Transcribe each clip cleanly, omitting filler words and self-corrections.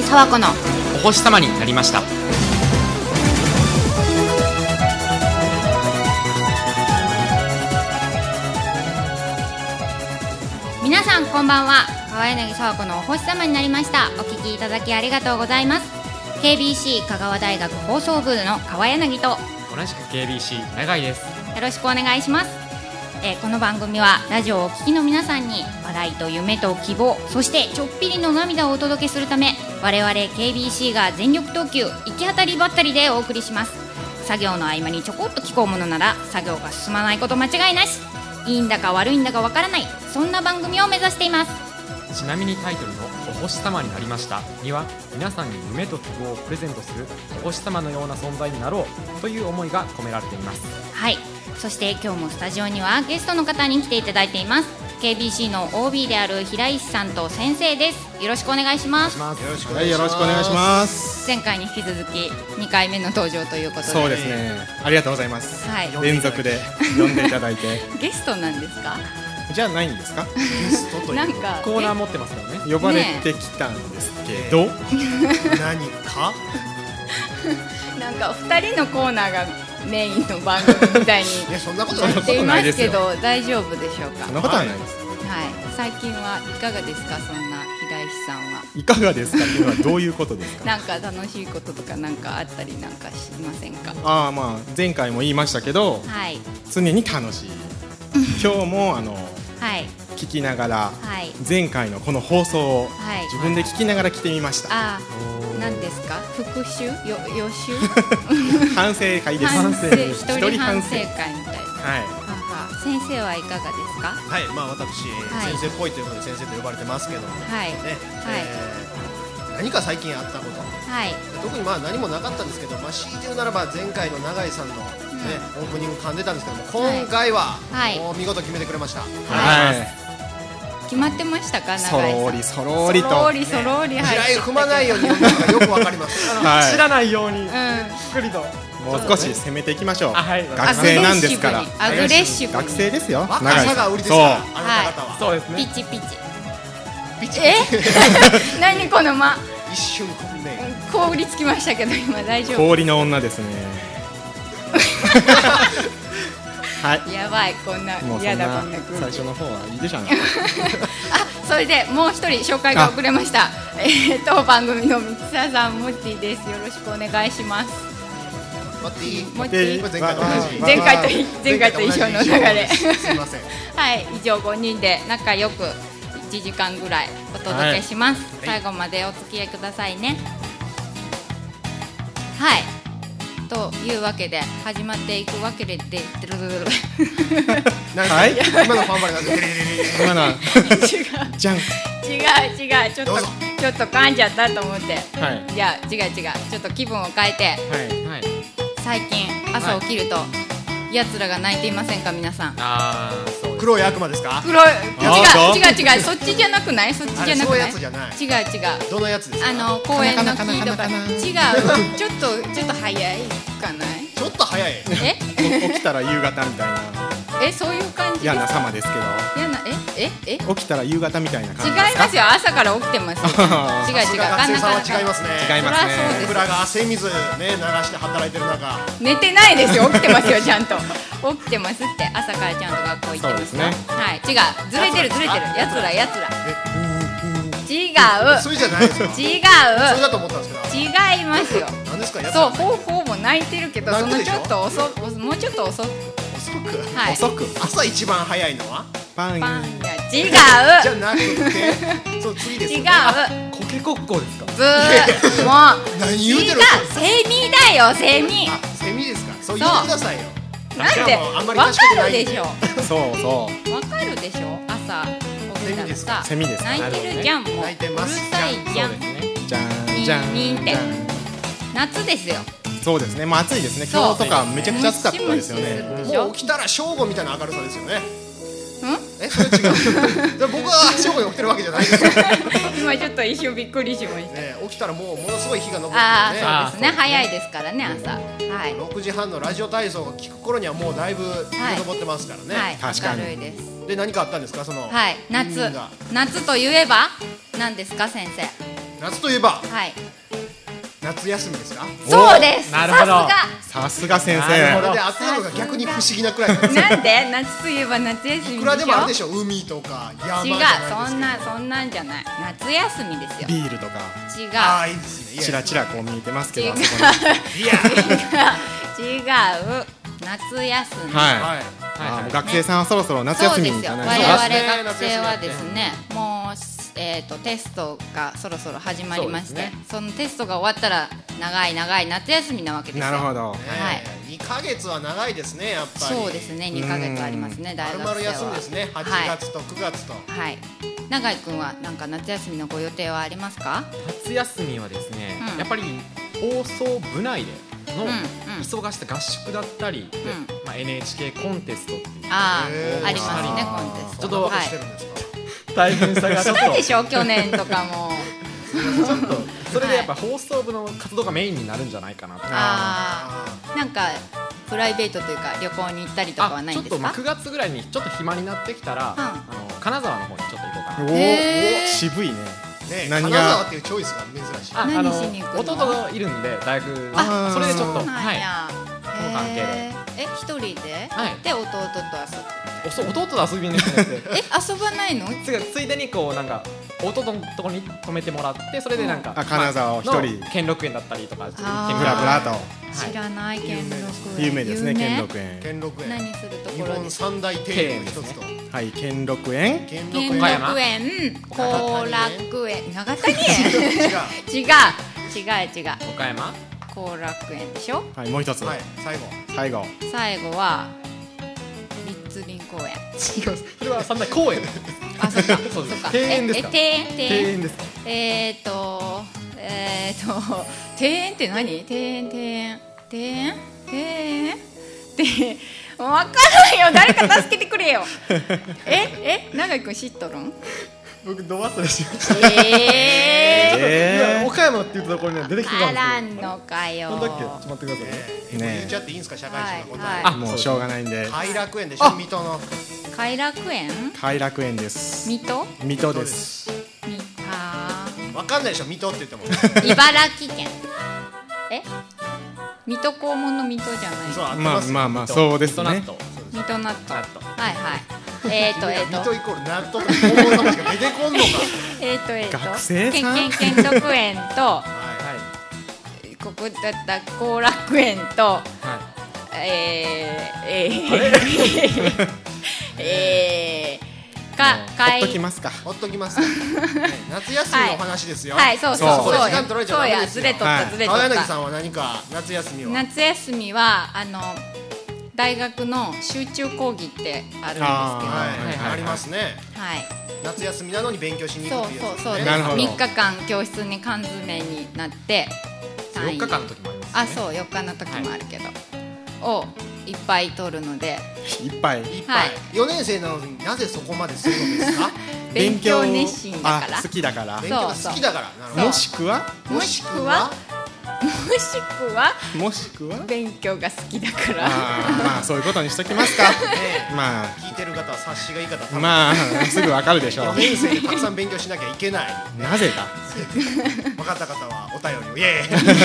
沢子のお星様になりました。 皆さんこんばんは。川柳沢子のお星様になりました。お聞きいただきありがとうございます。 KBC 香川大学放送部の川柳と同じく KBC 永井です。 よろしくお願いします。この番組はラジオをお聞きの皆さんに笑いと夢と希望、そしてちょっぴりの涙をお届けするため、我々 KBC が全力投球、行き当たりばったりでお送りします。作業の合間にちょこっと聞こうものなら作業が進まないこと間違いなし、いいんだか悪いんだかわからない、そんな番組を目指しています。 ちなみにタイトルのお星様になりましたには、皆さんに夢と希望をプレゼントするお星様のような存在になろうという思いが込められています。 はい、そして今日もスタジオにはゲストの方に来ていただいています。 KBC の OB である平石さんと先生です。よろしくお願いします。 よろしくお願いします。 前回に引き続き2回目の登場ということで。 そうですね、ありがとうございます、 はい、 連続で呼んでいただいてゲストなんですか？ じゃないんですか？ ゲストというなんかコーナー持ってますからね。 呼ばれてきたんですけど、 何かなんか2人のコーナーがメインの番組みたいにいや、そんなことないなっていますけど、大丈夫でしょうか？ そんなことはないです、 はい、最近はいかがですか？そんな平石さんはいかがですかっていうのはどういうことですか？ なんか楽しいこととかなんかあったりなんかしませんか？ まあ前回も言いましたけど、 はい、 常に楽しい今日もはい、 聞きながら、 はい、 前回のこの放送をはい、 自分で聞きながら来てみました、 あー、何ですか？復習？予習？ 反省会です。 一人反省会みたいな。 はい、 はは、先生はいかがですか？ はい、まあ私、 はい先生っぽいということで先生と呼ばれてますけども、 はい、 ね、 はい、 何か最近あったこと、 はい、 特にまあ何もなかったんですけど、まあ強いて言うならば前回の永井さんの、オープニング噛んでたんですけども、今回は、 はいもう見事決めてくれました。 はい決まってましたか？ そ永井さん。 ろりそろりとそろりそろり地入ってきたけど雷踏まないように読んだのがよくわかります。 はい知らないように、 うん、 ゆっくりと。 もう少し攻めていきましょう、 はい学生なんですから。 アグレッシブに学生ですよ、 若永井さん。 さが売りですから、 はいあなた方は。 そうですね。 ピチピチ。 ピチ何この一瞬ね、 凍りつきましたけど今大丈夫？ 氷の女ですねはいやばい、こんなもうそん嫌だ、こなんな空気。 最初の方はいいでしょうねあ、それでもう一人紹介が遅れました。番組のミキサーさん、モッティです。よろしくお願いします。 待っていい？ モッティ、 これ前回と同じ。 前回と一緒の流れ。 すいません。 はい、以上5人で仲良く1時間ぐらいお届けします。最後までお付き合いくださいね。はい。というわけで始まっていくわけではい今のファンバレなんで今のは違うじゃん。 違うちょっと噛んじゃったと思って。 はいいや違うちょっと気分を変えて、 はいはい。 最近朝起きると奴らが泣いていませんか？皆さん。 そうです。 黒い悪魔ですか？ 黒いあ違うそっちじゃなくない？そっちじゃなくない？ あれそういうやつじゃない。 違うどのやつですか？ 公園の木とかかな違うちょっと早いかないちょっと早い。 え起きたら夕方みたいなそういう感じです嫌な様ですけ嫌など、起きたら夕方みたいな感違いじですか？ ますよ、朝から起きてますよ。違うさすが学生さんは違いますね。 違いますねそりゃそうです僕らが汗水ね流して働いてる中、 寝てないですよ、起きてますよ、ちゃんと起きてますって、朝からちゃんと学校行ってますよ。 そうですね。 はい、違う、ずれてるやつら違うそれじゃないですか。それ違だと思ったんですけど。 う違いますよ。 何ですか？やつそう、ほぼ泣いてるけど、そのちょっともうちょっと遅く。 遅く。 はい、 遅く朝一番早いのは？ パンパンや違うじゃなくて、そう次です違うよね。 コケコッコーですか？ ずーもう何言うてる違う、セミだよ、セミ。 あ、セミですか？そう言ってくださいよ。 なんでじゃあもうあんまりわ賢くかないんでるでしょ、 そうわかるでしょ、朝起きたらさ、 セミですか？ 泣いてるじゃん、もう泣いてますうるさいじゃん。 じゃんじゃんミンミンってじゃん。 夏ですよ。 そうですね、まあ暑いですね。 そう今日とかめちゃくちゃ暑かったですよムシムシね。 するでしょもう起きたら正午みたいな明るさですよね。 んそれ違う。で僕は正午に起きてるわけじゃないですよ。 今ちょっと一瞬びっくりしました。 ね、起きたらもうものすごい日が昇ってあね。 あ、そうですね、早いですからね、朝。はい 6時半のラジオ体操が聞く頃にはもうだいぶ日が昇ってますからね。 はい、 確かに明るいです。 で何かあったんですか？そのはい、 みんな夏といえば何ですか、先生？ 夏といえばはい夏休みですか？ そうです。 なるほど。 さすが先なるほど生。 これで当てるのが逆に不思議なくらいなんですよ。 なんで夏といえば夏休みでしょ。 いくらでもあるでしょ。海とか山じ違うゃないですか。 そんなんじゃない。夏休みですよ。 ビールとか違うああいいですね。 チラチラこう見えてますけど、 違うあそこに。 いや違う夏休み。 はい。 はい。 あもう学生さんはそろそろ夏休みじゃない我ですか。 々学生はですね、もうテストがそろそろ始まりまして、 そうですねそのテストが終わったら長い夏休みなわけですよ。 なるほど。 はい 2ヶ月は長いですねやっぱり。 そうですね、2ヶ月ありますね、大学生は。 丸々休みですね。8月と9月と。 はい。永井くんはなんか夏休みのご予定はありますか？ 夏休みはですね、 うんやっぱり放送部内でのうんうん忙しさ合宿だったり、まあ、NHK コンテストっていうあへーあ、ありますね、 あーコンテスト。 ちょっとはいしてるんですか？ 大変さがちょっとそうでしょ、去年とかも。 それでやっぱ放送部の活動がメインになるんじゃないかなと。 ああ、なんかプライベートというか旅行に行ったりとかはないんですか？ ちょっと9月ぐらいにちょっと暇になってきたら、金沢の方にちょっと行こうかな。 おへーお、渋いね。 ね、 何金沢がっていうチョイスが珍しい。 何しに行くの弟がいるんで大学あそれでちょっとそうなんや。 の関係でへー一人で？ はいで弟と遊ぶ。 弟と遊びに行くんですえ、遊ばないの？ ついでにこうなんか弟のところに泊めてもらってそれでなんか、 あ金沢を一人の兼六園だったりとかちょっと行ってあーみブラブラと知らない兼六園。 有名ですね、 有名兼六園。 兼六園。 何すると日本ころですか？ 三大庭園の一つと。 はい、兼六園。 兼兼六園。 岡山六園、後楽園、長谷園。 違う。 違う。 岡山後楽園でしょ。 はい、もう一つ。 はい、最後。 最後。 最後は立林公園。 違うそれは三大公園あ、そっか。 そうですそっか。 庭園ですか庭園。 庭園ですか庭園って何？庭園わからんよ。誰か助けてくれよ。永井くん知っとるん？ 僕ド忘れしました今岡山って言ったところには出てきてたあらんんですよのかよ。 なんだっけちょっと待ってくださいねね言っちゃっていいんですか、社会人の答え。 はいもうしょうがないんで。 偕楽園でしょ、水戸の。 偕楽園？ 偕楽園です。 水戸？ 水戸です。 わかんないでしょ、水戸って言っても。 茨城県。水戸黄門の水戸じゃない。 そう、合ってまあます。 まあまあ、そうですね。 納豆水戸納豆。 納豆はい。 水戸イコール納豆と黄門様しか出てこんのか。 学生さん兼六園とはここだった後楽園とはいほっときますか。 い。ほっときます。ね夏休みのお話ですよ。 はい、そうそうそう時間取られちゃダメですよ。 ずれとったはいずれとった。 青柳さんは何か夏休みは。 夏休みは大学の集中講義ってあるんですけど、 はい、ありますね。 はい、 夏休みなのに勉強しに行くっていうやつですね。 そうです。 なるほど 3日間教室に缶詰になって 4日間の時もありますよねあ、そう4日の時もあるけど、をいっぱい取るのでいっぱい。 いっぱい。4年生なのになぜそこまでするのですか？ 勉強熱心だからあ、好きだから勉。強が好きだから。なるほど。 もしくはもしくは勉強が好きだからまあそういうことにしときますか。まあ聞いてる方は察しがいい方多分まあすぐわかるでしょう 4。年生でたくさん勉強しなきゃいけない。 なぜだ。 分かった方はお便りを。イエーイ。 そう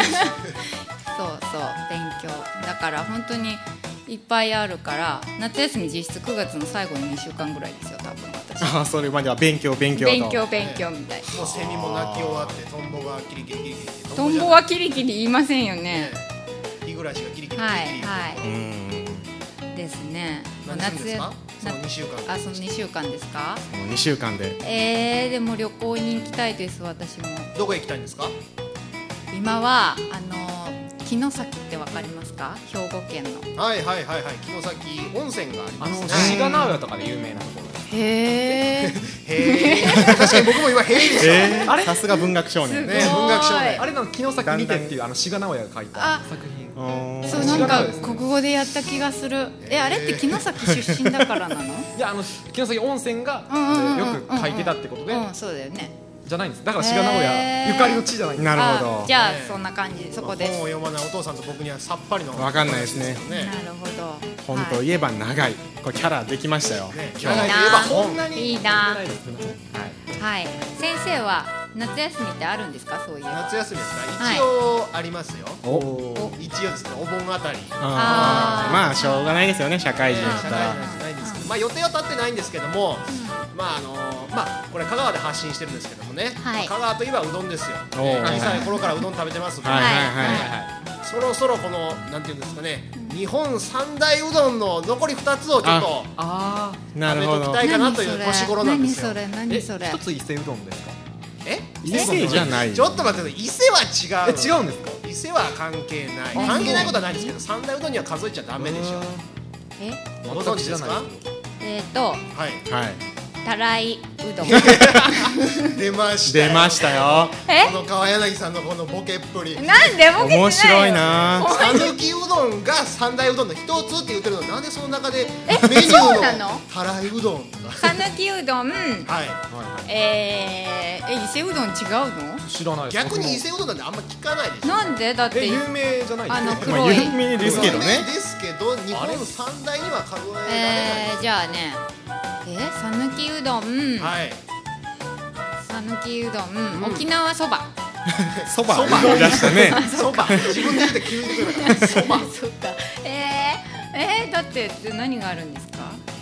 勉強だから本当にいっぱいあるから夏休み実質9月の最後の2週間ぐらいですよ多分私。 あ、それまでは勉強と。 勉強みたい。 もうセミも鳴き終わってトンボがキリキリキリキリ。 トンボはキリキリ言いませんよね。 日暮らしがキリキリキリキリ。 はいですね。 何するんですか？その2週間。 あ、その2週間ですか？ もう2週間で。 でも旅行に行きたいです私も。 どこへ行きたいんですか？ 今は城崎ってわかりますか？兵庫県の。 はいはいはいはい。城崎温泉がありますね。 志賀直哉とかで有名なところですへへー。確かに僕も今へーでした。 あれさすが文学少年。 すごいね、文学少年。 あれの城崎にてっていう志賀直哉が書いた作品そうなんか国語でやった気がする。あれって城崎出身だからなの？ いや城崎温泉がよく書いてたってことでそうだよね。 じゃないんです。だから志賀直哉ゆかりの地じゃないんです。 なるほど。 じゃあそんな感じそこです。 本を読まないお父さんと僕にはさっぱりのわかんないですね。 なるほど。 本といえば長い。これキャラできましたよ。 ね、 今日長いといえば本。 いいな。 はい。 はい。先生は夏休みってあるんですか、そういう夏休みですか、 はい一応ありますよ。 お一応ですね、お盆あたり。 あーまあしょうがないですよね、社会人だったら。 社会人じゃないんですけど、まあ予定は立ってないんですけども、これ香川で発信してるんですけどもね、 はい香川といえばうどんですよ。 おー小さい頃からうどん食べてますんで、 はいはいはいはい。 そろそろこのなんていうんですかね、日本三大うどんの残り2つをちょっとあなるほど食べときた。いかなという年頃なんですよ。 何それ一つ伊勢うどんですか？ え？ 伊勢じゃない。 ちょっと待ってください、伊勢は違う。 違うんですか？ 伊勢は関係ない。関係ないことはないですけど、三大うどんには数えちゃダメでしょ。ご存知ですか？はい。 はい。 たらいうどん出ましたよ。 出ましたよ。 この川柳さんのこのボケっぷり。 なんでボケてないよ面白いな。 讃岐うどんが三大うどんの一つって言ってるのに、なんでその中でメニュそうなのーのたらいうどんとか。 讃岐うどん、 はい。 伊勢うどん違うの？ 知らないです。 逆に伊勢うどんなんてあんま聞かないでしょ。 なんでだって有名じゃないですか？ まあ黒い有名ですけどね有名。ですけど、日本三大には数えられない。 じゃあね讃岐うどん、 はい。 讃岐うどん、沖縄そばそば言い出したね。 そば。自分で言って急に言ってくる。そば。 そっかだって何があるんですか？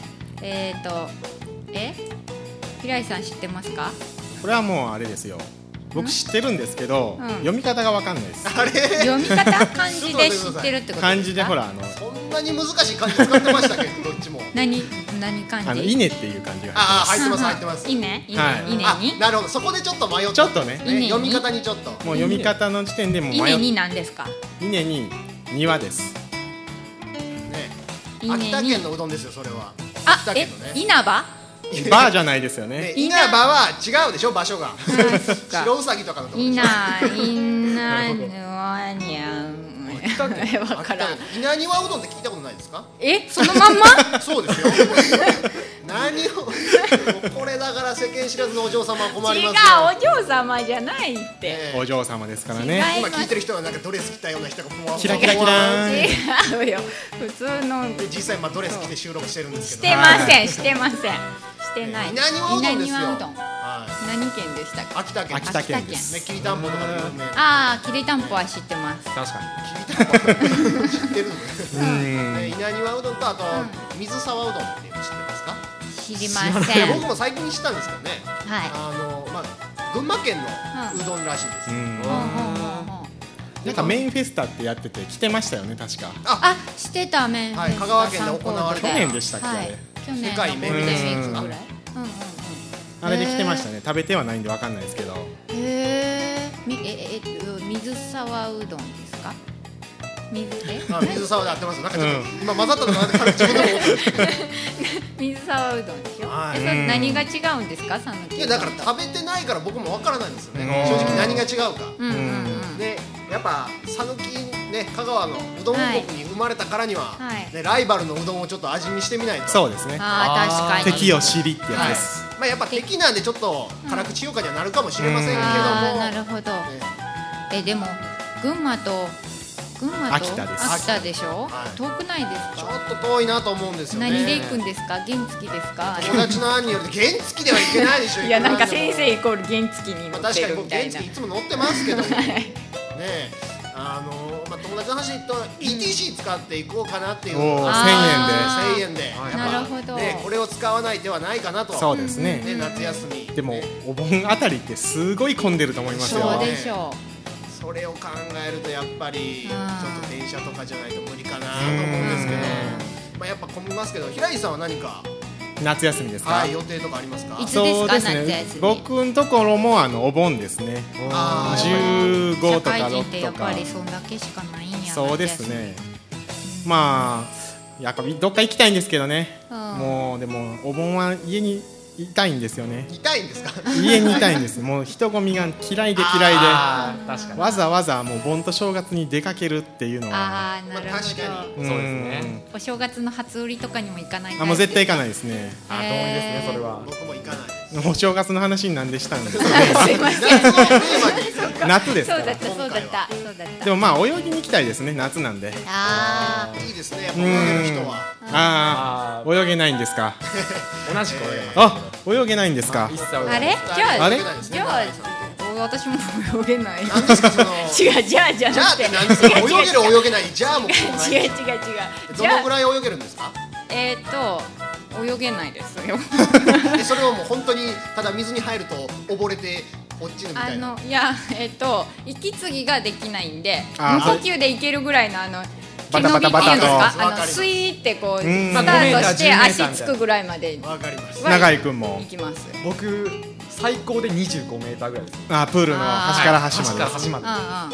平井さん知ってますか？ これはもうあれですよ。僕知ってるんですけど、 うん読み方がわかんないです。 あれ。 読み方漢字で知ってるってことですか？ 漢字でほらそんなに難しい漢字使ってましたけど、どっちも。 何漢字？ 稲っていう漢字がああ、 入って入ってます入ってます。 稲はい稲あ、 になるほど。そこでちょっと迷った。 ちょっとね稲に読み方にちょっと。 ます。もう読み方の時点でもう迷っ稲に何ですか？ 稲に庭です。 ね。 稲に秋田県のうどんですよ、それは。 あ秋田県のね。 稲葉？ バーじゃないですよね。 ね、稲葉は違うでしょ、場所が。 そっか白うさぎとかのとこでしょ。 稲ぬわにゃんわからん。 稲庭うどんって聞いたことないですか？ そのまんま？ そうですよ。何をこれだから世間知らずのお嬢様は困りますよ。 違う、お嬢様じゃないって。 ねお嬢様ですから違ね。 い今聞いてる人はなんかドレス着たような人がふわキラキラキラーン。 違うよ、普通の。 で実際ドレス着て収録してるんですしけど。 てません、してません、してない。 稲庭うどんですよ。 稲庭うどんは何県でしたっい。 け？ 秋田県。 秋田県ですね、きりたんぽとかで有名な。 ああ、きりたんぽは知ってます。 確かきりたんぽ知ってるんですね。 うん。 稲庭うどんとあと水沢うどんっていうの知ってますか？ 知りません。 僕も最近知ったんですけどね。 はい。 群馬県のうどんらしいです。 うんほうほうほうほう。 なんかメインフェスタってやってて来てましたよね、確か。 あ、してた麺。 はい香川県で行われた去年でしたっけ、 はい。去年の世界ゴールデンウィークぐらい。 あれで来てましたね。食べてはないんでわかんないですけど。 へえ。水沢うどんですか？ 水沢で合ってます。なんかちょっと今混ざったのかなって自分でも思ったんですけど。 水沢うどんでしょ。 はいそれ何が違うんですか？讃岐いやだから食べてないから僕もわからないんですよね。 うん正直何が違うか。 うんうんうん。 でやっぱ讃岐ね、香川のうどん王国に生まれたからにははいね、ライバルのうどんをちょっと味見してみないと。 そうですね。 ああ、確かに。 敵を知りってやはいつです。。 まあやっぱ敵なんでちょっと辛口評価にはなるかもしれませんけども。 ああ、なるほど。 ねでも群馬と秋田です秋田でしょ、 はい遠くないですちょか？ っと遠いなと思うんですよね。 何で行くんですか？原付ですか？ 友達の案によると原付ではいけないでしょ。 いや、なんかいくらでも先生イコール原付に乗ってまあ確かに僕るみたいな。 原付いつも乗ってますけどもね友達の話と ETC 使っていこうかなっていうおーあー 1000円ではいやっぱなるほどねこれを使わない手はないかなと。 そうですね。 ね夏休みでもねお盆あたりってすごい混んでると思いますよ。 そうでしょそれを考えるとやっぱりちょうんっと電車とかじゃないと無理かなと思うんですけど、まあやっぱ混みますけど、平井さんは何か夏休みですか。 はい予定とかありますか？ いつそうです夏休ねみ。 僕のところもお盆ですね。 あー 15とか社会人ってや 6とかっぱり。そんだけしかないんや。 そうですね。まあやっぱどっか行きたいんですけどね。 うんもうでもお盆は家にいたいんですよね。 痛いんですか？ 家にいたいんです。もう人混みが嫌いで嫌いあー確かで、 にわざわざもう盆と正月に出かけるっていうのは。 ああ、なるほまあ確かど。 んそうですね。 お正月の初売りとかにも行かない。 もう絶対行かないですね。 あ、同意ですね、それは。 僕も行かないです。 お正月の話になんでしたんですか。 すいません。 夏のテーマに夏ですからそうだっ。た、そうだった、そうだった。 でもまあ泳ぎに行きたいですね、夏なんで。 あいいですね、やっぱ泳げる人は。 ああ、泳げないんですか。 同じく俺あ、泳げないんですか。 一切あ、あれ？じゃああれじゃあ私も泳げない。 何ですかその違う、じゃあじゃあって何ですか。泳げる泳げないじゃあもう違う。 どのぐらい泳げるんですか。 泳げないですよ。 それはもう本当にただ水に入ると溺れて落ちるみたいな。 いや息継ぎができないんで、無呼吸でいけるぐらいの毛伸びっていうんですか、スイーってこうスタートして足つくぐらいまで。 わかります。 永井くんも行きます。 僕最高で25メーターぐらいです。 プールの端から端まで。 端まで。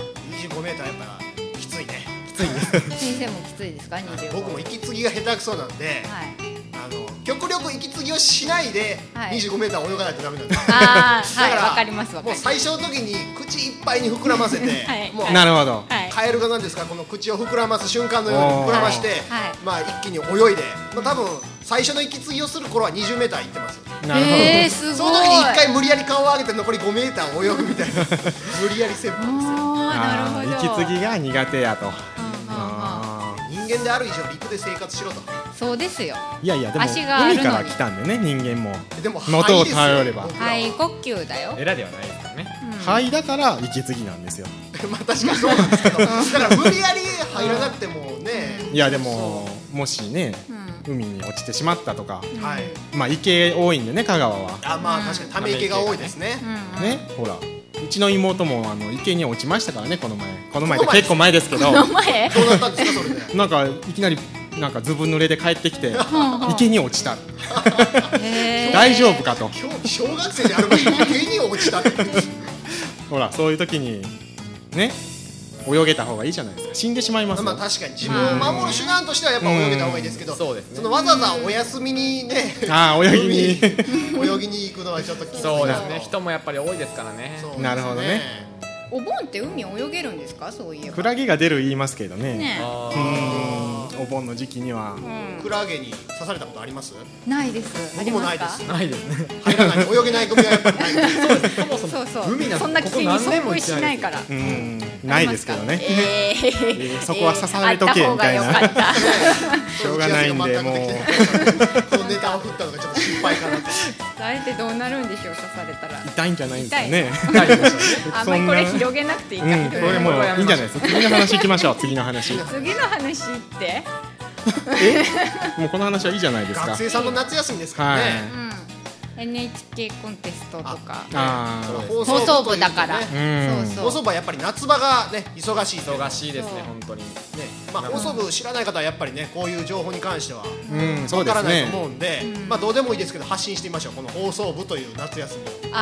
25メーターやっぱきついね。 きついです。 先生もきついですか25。 僕も息継ぎが下手くそなんで、極力息継ぎをしないで25メーター泳がないとダメなんです。だからわかります。 もう最初の時に口いっぱいに膨らませて、もうなるほど。 カエルが何ですか、この口を膨らます瞬間のように膨らまして、まあ一気に泳いで、多分最初の息継ぎをする頃は20メーター行ってます。 なるほど。 すごい。 その時に一回無理やり顔を上げて残り5メーター泳ぐみたいな無理やり戦法ですよ。 なるほど。 息継ぎが苦手やと。 人間である以上陸で生活しろと。 そうですよ。 いやいやでも足があるのに海から来たんでね、人間もでも元を頼れば肺呼吸だよ。 エラではないですからね。 肺だから息継ぎなんですよ。 まあ確かにそうなんですけど、だから無理やり入らなくてもね。 いやでももしね、海に落ちてしまったとか、 はい。 まあ池多いんでね、香川は。 まあ確かにため池が多いですね。 ね、ほら。うちの妹も池に落ちましたからね、この前って結構前ですけど。 この前？ どうなったんですかそれで。 なんかいきなりなんかずぶ濡れで帰ってきて池に落ちた。大丈夫かと。 今日小学生であるのに池に落ちたって。 ほらそういう時にね、泳げた方がいいじゃないですか。死んでしまいますよ。 まあ確かに自分を守る手段としてはやっぱ泳げた方がいいですけど、 そうですね。 そのわざわざお休みにね、 泳ぎに行くのはちょっときついな。 そうですね。人もやっぱり多いですからね。 なるほどね。 お盆って海泳げるんですか、そういえば。 クラゲが出る言いますけどね。お盆の時期には。 クラゲに刺されたことあります？ ないです。 僕もないです。 ないですね。 入らない、泳げない組はやっぱりないです。 そうです。そもそもそう海なんてそんな危険に遭遇しないから。 ないですけどね。そこは刺されとけみたいな。しょうがないんでもう。このネタを振ったのがちょっと心配かなと。 あれってどうなるんでしょう、刺されたら。 痛いんじゃないんですかね。 あんまりこれ広げなくていいか。 これもういいんじゃないですか。次の話行きましょう。次の話。 次の話ってもうこの話はいいじゃないですか。 学生さんの夏休みですからね。 NHK コンテストとか放放送部だから。 放送部はやっぱり夏場がね忙しいですね、本当にね。 まあ放送部知らない方はやっぱりね、こういう情報に関してはわからないと思うんで、まあどうでもいいですけど発信してみましょう。この放送部という夏休み。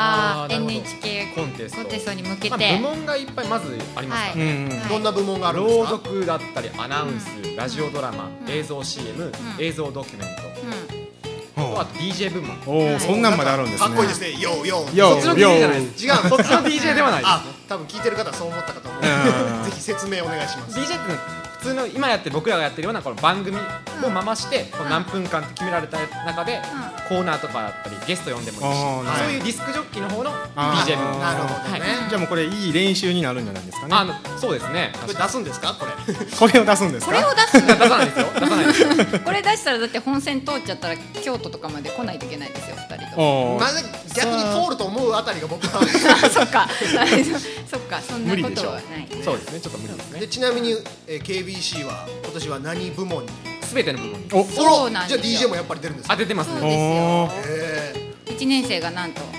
NHK コンテストに向けて部門がいっぱいまずありますからね。 どんな部門があるんですか？ 朗読だったりアナウンス、ラジオドラマ、映像 CM、映像ドキュメント。あとは DJ 部門。 そんなんまであるんですね。 かっこいいですね。ヨーヨー。 そっちの DJ じゃないです。違う。そっちの DJ ではないです。 多分聞いてる方はそう思ったかと思うので、ぜひ説明お願いします。 DJ って普通の今やってる僕らがやってるようなこの番組を回して何分間って決められた中でコーナーとかだったりゲスト呼んでもいいし、そういうディスクジョッキーの方の DJ 部門。 なるほどね。 じゃあもうこれいい練習になるんじゃないですかね。 そうですね。 これ出すんですか？これを出すんですか？ これを出す？ 出さないですよ。出さないですよ。 これ出したらだって本線通っちゃったら京都とかまで来ないといけないですよ、2人と。 逆に通ると思うあたりが僕はそっかそっか、そんなことはない。 そうですね、ちょっと無理ですね。 ちなみに KBC は今年は何部門に？ すべての部門に。 そうなんですよ。 じゃあ DJ もやっぱり出るんですか？ 出てますね。 そうですよ。1年生がなんと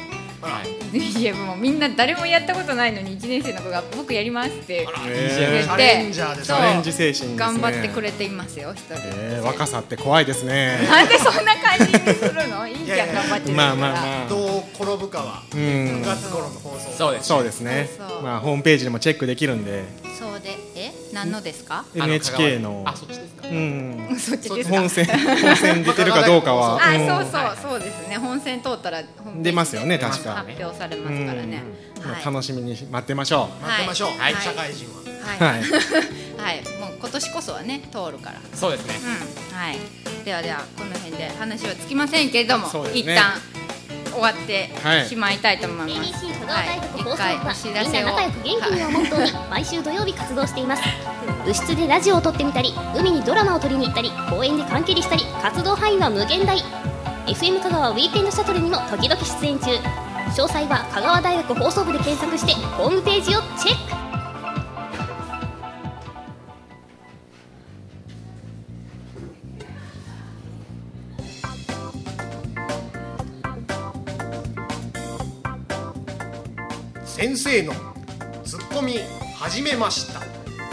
DJ 部門、みんな誰もやったことないのに1年生の子が僕やりますって言チャレンジャーですね。 チャレンジ精神ですね。 頑張ってくれていますよ、一人。 若さって怖いですね。 なんでそんな感じにするの？いいじゃん、頑張ってるから。 まあどう転ぶかは9月頃の放送。 そうですね。まあホームページでもチェックできるんで。 そうで、何のですか？ NHK の。 そっちですか？ そっちですか？ 本線出てるかどうかは。 そうですね。本線通ったら出ますよね、確か。 発表されますからね。 楽しみに待ってましょう。 待ってましょう。社会人は。 はい。もう今年こそはね、通るから。 そうですね。 はい。ではこの辺で話はつきませんけれども、一旦終わってしまいたいと思います。 KBC 香川大学放送部はみんな仲良く元気にをモットーに毎週土曜日活動しています。部室でラジオを撮ってみたり、海にドラマを撮りに行ったり、公園で缶蹴りしたり、活動範囲は無限大。FM 香川ウィークエンドシャトルにも時々出演中。 詳細は香川大学放送部で検索してホームページをチェック。 先生のツッコミ始めました。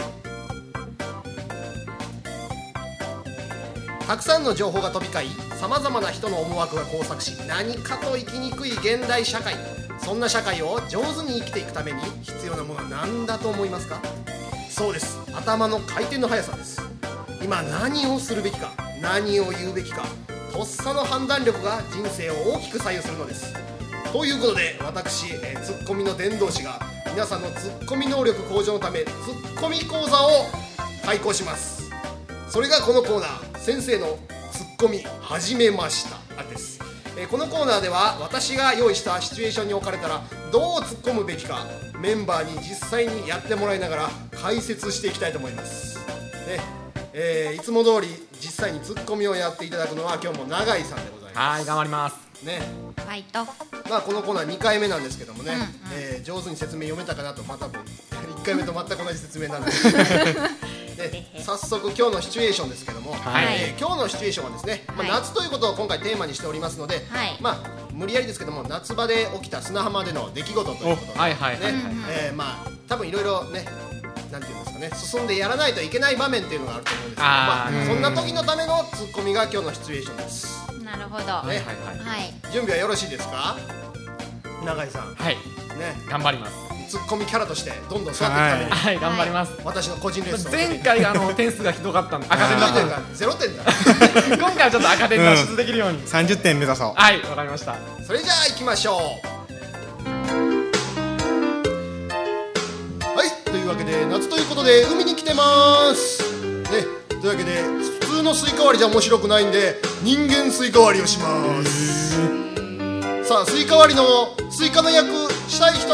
たくさんの情報が飛び交い、さまざまな人の思惑が交錯し、何かと生きにくい現代社会。そんな社会を上手に生きていくために必要なものは何だと思いますか？そうです、頭の回転の速さです。今何をするべきか、何を言うべきか、とっさの判断力が人生を大きく左右するのです。ということで私、ツッコミの伝道師が皆さんのツッコミ能力向上のためツッコミ講座を開講します。それがこのコーナー、先生のツッコミ始めましたです。このコーナーでは私が用意したシチュエーションに置かれたらどう突っ込むべきか、メンバーに実際にやってもらいながら解説していきたいと思います、いつも通り実際にツッコミをやっていただくのは今日も永井さんでございます。 はい、頑張りますね。 ファイト。 このコーナー2回目なんですけどもね、上手に説明読めたかなと、多分1回目と全く同じ説明なんですけどで早速今日のシチュエーションですけども、今日のシチュエーションはですね、夏ということを今回テーマにしておりますので、無理やりですけども夏場で起きた砂浜での出来事ということで、多分いろいろね、なんていうんですかね、進んでやらないといけない場面っていうのがあると思うんですけど、そんな時のためのツッコミが今日のシチュエーションです。 なるほど。 準備はよろしいですか、永井さん。 はい、頑張ります。 ツッコミキャラとしてどんどん育っていくために、 はい、頑張ります。 私の個人レッスンを前回が点数がひどかったんで赤点だったんで 0点だ今回はちょっと赤点脱出できるように 30点目指そう。 はい、わかりました。 それじゃあ行きましょう。はい、というわけで夏ということで海に来てますね。というわけで普通のスイカ割りじゃ面白くないんで人間スイカ割りをします。さあ、スイカ割りのスイカの役したい人、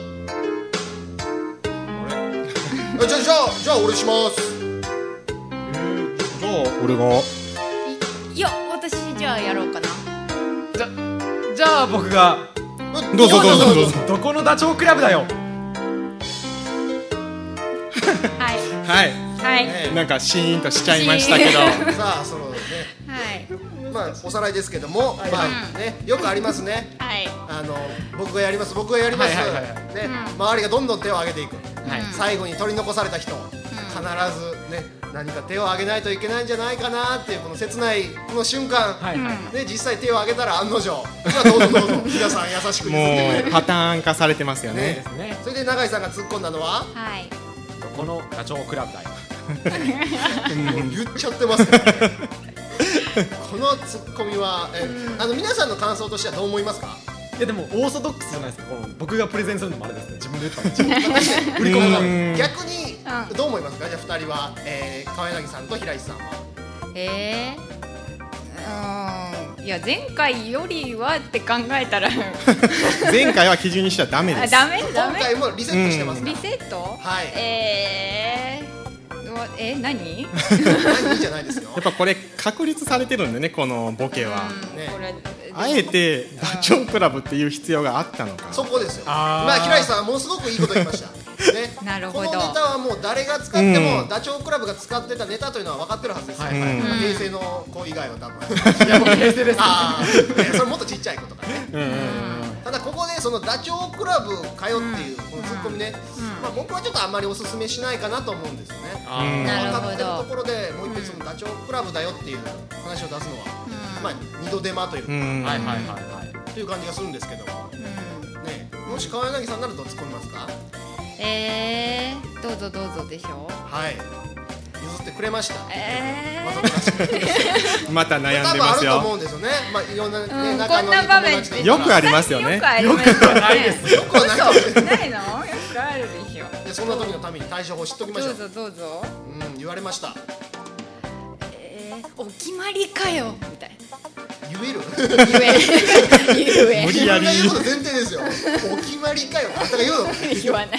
じゃあ俺します。 じゃあ俺が。 いや、私じゃあやろうかな。 じゃあ僕が。 どうぞ。 どこのダチョウ倶楽部だよ。 はい、 なんかシーンとしちゃいましたけどさあ、そのね、おさらいですけども、よくありますね。僕がやります、周りがどんどん手を挙げていく、最後に取り残された人、必ずね、何か手を挙げないといけないんじゃないかなっていうこの切ないこの瞬間、実際手を挙げたら案の定、じゃあどうぞ皆さん優しく譲ってくれる。 もうパターン化されてますよね。 それで永井さんが突っ込んだのは、 どこのダチョウ倶楽部だよ。 言っちゃってますからねこのツッコミは皆さんの感想としてはどう思いますか？ いや、でもオーソドックスじゃないですか。僕がプレゼンするのもあれですね。自分で言ったの売り込むために。 逆にどう思いますか？じゃあ2人は、川柳さんと平石さんは。 いや、前回よりはって考えたら前回は基準にしちゃダメです。 ダメ。 今回もリセットしてますか？ リセット？ はい。 何じゃないですよ。 やっぱこれ確立されてるんでね、このボケは。あえてダチョウ倶楽部っていう必要があったのか。 そこですよ。平石さんはものすごくいいこと言いましたね。 なるほど。 このネタはもう誰が使ってもダチョウ倶楽部が使ってたネタというのは分かってるはずですよ。平成の子以外は多分。 いや、もう平成です。 それもっとちっちゃい子とかね。ただここでそのダチョウ倶楽部かよっていうこのツッコミね、僕はちょっとあんまりおすすめしないかなと思うんですよね。分かってるところでもう一回そのダチョウ倶楽部だよっていう話を出すのは二度手間というかという感じがするんですけども、もし川柳さんならどう突っ込みますか？ どうぞでしょ。 はい、譲ってくれました。 また悩んでますよ。 多分あると思うんですよね。いろんなね、仲のいい友達でよくありますよね。 よくはないです。 よくはないの？よくあるでしょ。 そんな時のために対処法知っときましょう。 どうぞ。 言われました。 お決まりかよみたいな。 言える？ 言え。 無理やり言うこと前提ですよ。お決まりかよ。また言うの？ 言わない。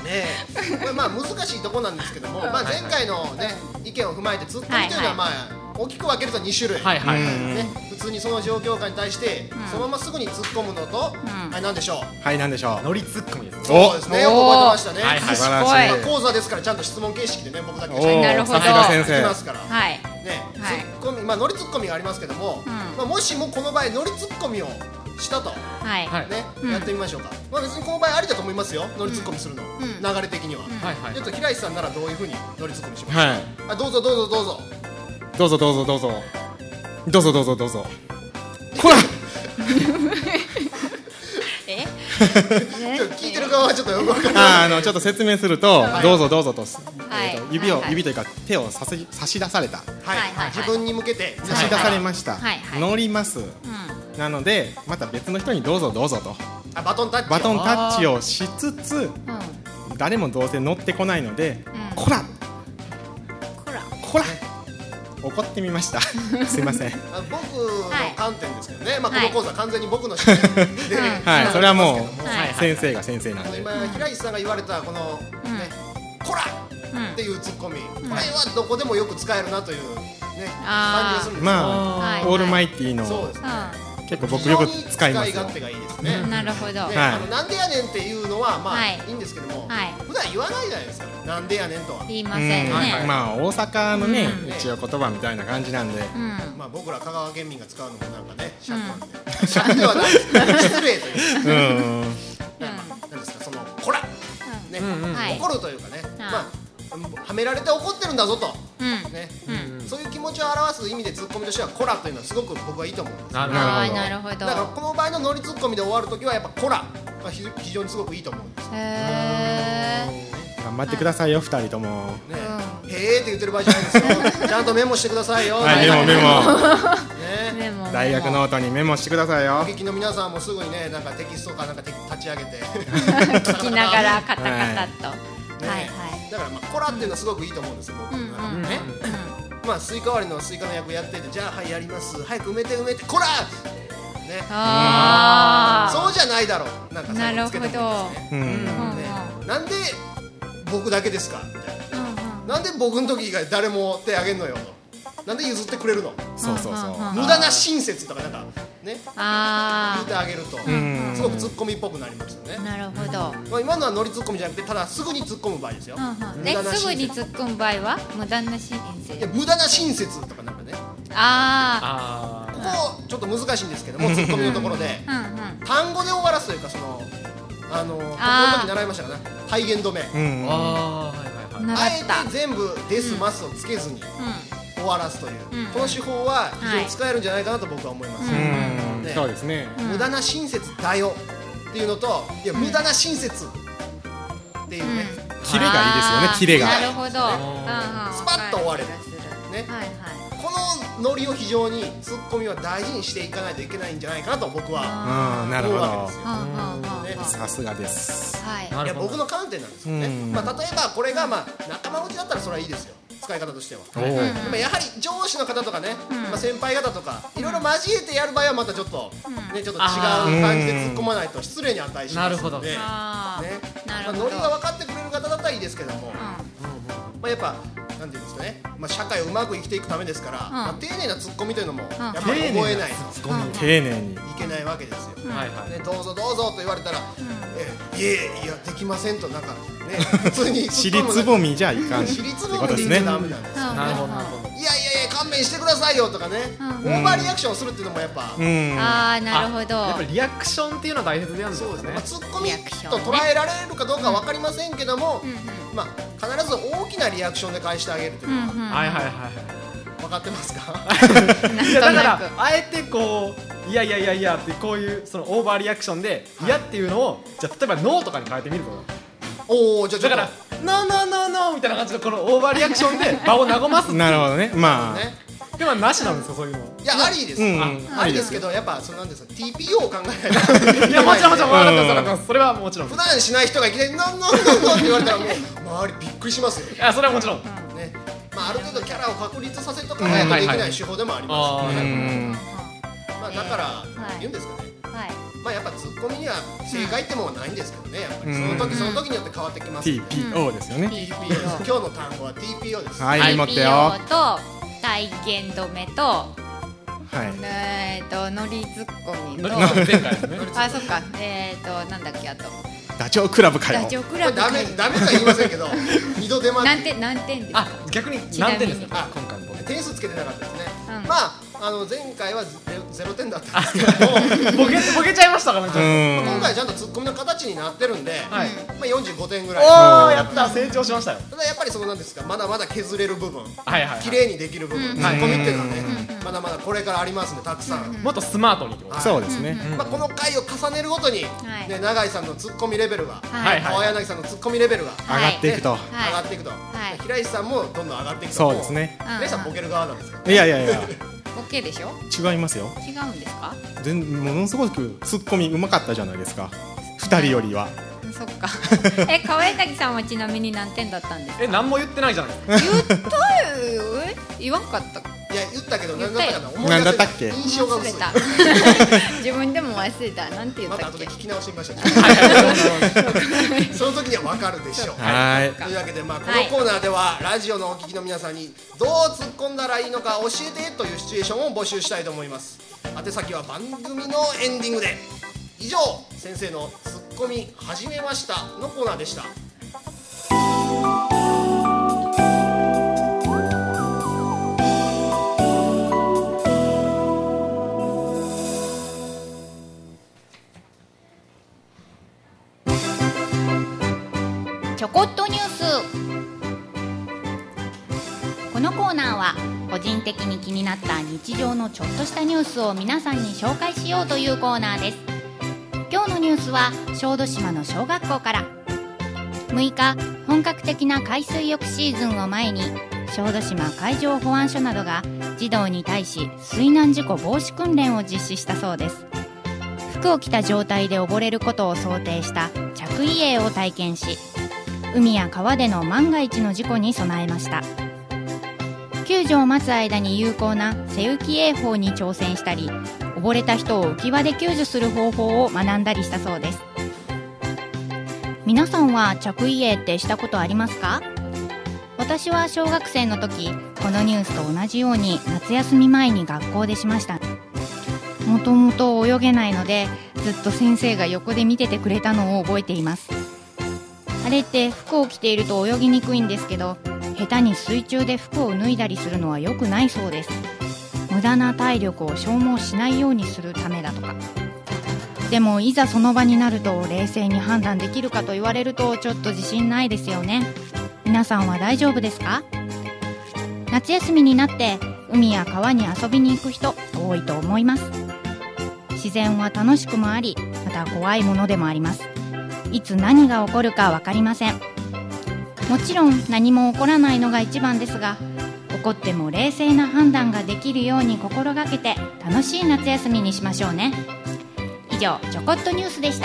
難しいとこなんですけども、前回のね意見を踏まえてツッコミというのは大きく分けると2種類、 はいはいね、普通にその状況下に対してそのまますぐに突っ込むのと、はい、何でしょう。 はい、何でしょう。 乗りツッコミです。 そうですね、よく覚えてましたね。 はいはい、 素晴らしい。 講座ですからちゃんと質問形式でね、僕だけなるほど、 さすが先生。 いきますからはいね、 はい、 ツッコミ、乗りツッコミがありますけども、もしもこの場合乗りツッコミをしたと、 はいね、やってみましょうか。別にこの場合ありだと思いますよ、乗りツッコミするの、流れ的には。ちょっと平石さんならどういう風に乗りツッコミしますか。はい、どうぞどうぞどうぞどうぞどうぞどうぞどうぞどうぞどうぞ。こら聞いてる側はちょっとよくわからない。 ちょっと説明すると、どうぞどうぞと指というか手を差し出された。 自分に向けて差し出されました。乗ります。なのでまた別の人にどうぞどうぞとバトンタッチをしつつ、誰もどうせ乗ってこないので、こらこら怒ってみました。すいません。 僕の観点ですけどね、この講座は完全に僕の視点で、 はい、それはもう先生が先生なんで。 今平石さんが言われたこのね、こらっていうツッコミ、これはどこでもよく使えるなというね感じがするんですよ。 オールマイティーのそうですね。 結構僕よく使いますよ。 使い勝手がいいですね。 なるほど。 なんでやねんっていうのはいいんですけども、普段言わないじゃないですか。なんでやねんとは言いませんね。 大阪のね、一応言葉みたいな感じなんで、 僕ら香川県民が使うのもなんかね、尺ではないですけど失礼というなんですか、そのこらね、怒るというかね、はめられて怒ってるんだぞとね、そういう気持ちを表す意味でツッコミとしてはこらというのはすごく僕はいいと思うんです。 なるほど。 だからこの場合の乗りツッコミで終わるときはやっぱこらが非常にすごくいいと思うんです。 頑張ってくださいよ、2人とも。 へーって言ってる場合じゃないですよ。ちゃんとメモしてくださいよ。 メモ大学ノートにメモしてくださいよ。 お聞きの皆さんもすぐにね、なんかテキストかなんか立ち上げて聞きながらカタカタっと。 だからこらっていうのはすごくいいと思うんですよ、僕の中でね。スイカ割りのスイカの役やってて、じゃあはいやります、早く埋めてこらね、そうじゃないだろう。なんかなるほど。 なんで僕だけですかみたいな。なんで僕の時以外誰も手あげんのよと。なんで譲ってくれるの。 そうそうそう。 無駄な親切とかなんかね、言ってあげるとすごくツッコミっぽくなりますよね。 なるほど。 今のは乗りツッコミじゃなくて、ただすぐに突っ込む場合ですよ。 すぐに突っ込む場合は無駄な親切。 無駄な親切とかなんかね。ここちょっと難しいんですけども、ツッコミのところで単語で終わらすというか、そのこの時習いましたかね、体言止め。あえて全部ですますをつけずに終わらすというこの手法は非常に使えるんじゃないかなと僕は思います。 そうですね。 無駄な親切だよっていうのと、いや無駄な親切っていうね、 キレがいいですよね。キレがなるほど。スパッと終われるね。このノリを非常にツッコミは大事にしていかないといけないんじゃないかなと僕は思うわけですよ。 さすがです。 いや僕の観点なんですよね。例えばこれが仲間内だったらそれはいいですよ、使い方としては。やはり上司の方とかね、先輩方とかいろいろ交えてやる場合はまたちょっと違う感じで突っ込まないと失礼に値しますので、ノリが分かってくれる方だったらいいですけども、やっぱなんていうんですかね、社会をうまく生きていくためですから、丁寧なツッコミというのもやっぱり覚えないと丁寧にいけないわけですよ。どうぞどうぞと言われたら、いやできませんと、なんかね、普通に尻つぼみじゃいかん。 尻つぼみで言っちゃダメなんですよ。 なるほど。 いや勘弁してくださいよとかね、オーバーリアクションするっていうのもやっぱ、 なるほど。 やっぱりリアクションっていうのは大切なんですよね。 ツッコミと捉えられるかどうかは分かりませんけども、必ず大きなリアクションで返してあげるというのは分かってますか。 だからあえてこういやってこういうそのオーバーリアクションで嫌っていうのを、じゃあ例えばノーとかに変えてみると。 じゃあだからノーみたいな感じでこのオーバーリアクションで場を和ます。 なるほどね。 でもなしなんですか、そういうの。 いや、ありです。ありですけど、やっぱそのなんですか、TPO を考えないと。 いや、もちろんそれはもちろん。 普段しない人がいきなりノンって言われたらもう周りびっくりしますよ。 いや、それはもちろん。 ね、ある程度キャラを確立させとかないとできない手法でもありますよね。だから言うんですかね。やっぱツッコミには正解ってもんないんですけどね、やっぱりその時その時によって変わってきます。 TPO ですよね。 TPO です。今日の単語は TPO です。 はい、持ってよ。 と体験止めと、ノリツッコミと、 前回ですね。 あ、そっか、なんだっけ、あとダチョウクラブかよ。 ダチョウクラブダメとは言いませんけど二度出ま何点ですか？ あ、逆に何点ですか？今回の点数つけてなかったですね。 うんまあ前回は0点だったんですけどもボケちゃいましたからね。 今回ちゃんとツッコミの形になってるんで、 はい。 まあ45点ぐらい。 おお、やった、成長しましたよ。 ただやっぱりなんですか、まだまだ削れる部分、 はいはい。 綺麗にできる部分、ツッコミっていうのはね、まだまだこれからありますんで、たくさん。 もっとスマートにってこと。 そうですね。 まあこの回を重ねるごとに、ね、永井さんのツッコミレベルが、 はい川柳さんのツッコミレベルが上がっていくと。 上がっていくと。平石さんもどんどん上がっていくと。 そうですね。 平石さんボケる側なんですか？ いやいやいや、 ボケでしょ？ 違いますよ。 違うんですか？ ものすごくツッコミうまかったじゃないですか。2人よりは。 そっか。川柳さんはちなみに何点だったんですか？ 何も言ってないじゃないですか。 言ったよ。言わんかったか。 いや言ったけど何だったかな、思い出せない。 何だったっけ？ 印象が薄い。 忘れた。自分でも忘れた。なんて言っまたたっけ？ 後で聞き直してみましょう。その時には分かるでしょう。 はい。 というわけで、このコーナーではラジオのお聞きの皆さんにどう突っ込んだらいいのか教えてというシチュエーションを募集したいと思います。宛先は番組のエンディングで。以上、先生のツッコミ始めましたのコーナーでした。 ちょこっとニュース。このコーナーは個人的に気になった日常のちょっとしたニュースを皆さんに紹介しようというコーナーです。今日のニュースは小豆島の小学校から。6日、本格的な海水浴シーズンを前に小豆島海上保安署などが児童に対し水難事故防止訓練を実施したそうです。服を着た状態で溺れることを想定した着衣泳を体験し、海や川での万が一の事故に備えました。救助を待つ間に有効な背浮き泳法に挑戦したり、溺れた人を浮き輪で救助する方法を学んだりしたそうです。皆さんは着衣泳ってしたことありますか？私は小学生の時、このニュースと同じように夏休み前に学校でしました。もともと泳げないので、ずっと先生が横で見ててくれたのを覚えています。あれって服を着ていると泳ぎにくいんですけど、下手に水中で服を脱いだりするのは良くないそうです。無駄な体力を消耗しないようにするためだとか。でもいざその場になると冷静に判断できるかと言われるとちょっと自信ないですよね。皆さんは大丈夫ですか？夏休みになって海や川に遊びに行く人多いと思います。自然は楽しくもあり、また怖いものでもあります。いつ何が起こるか分かりません。もちろん何も起こらないのが一番ですが、起こっても冷静な判断ができるように心がけて楽しい夏休みにしましょうね。以上、ちょこっとニュースでした。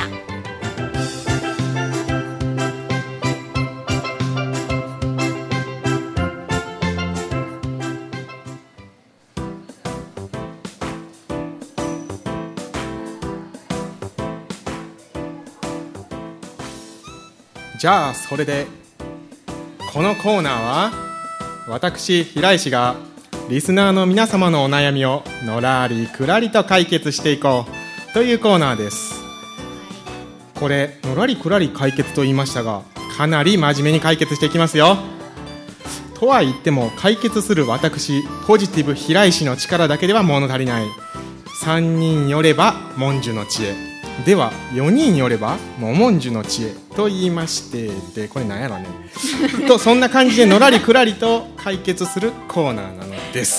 じゃあそれでこのコーナーは私平石がリスナーの皆様のお悩みをのらりくらりと解決していこうというコーナーです。これのらりくらり解決と言いましたが、かなり真面目に解決していきますよ。とは言っても解決する私ポジティブ平石の力だけでは物足りない。3人よれば文殊の知恵では4人よればももんじゅの知恵と言いまして、でこれなんやろねとそんな感じでのらりくらりと解決するコーナーなのです。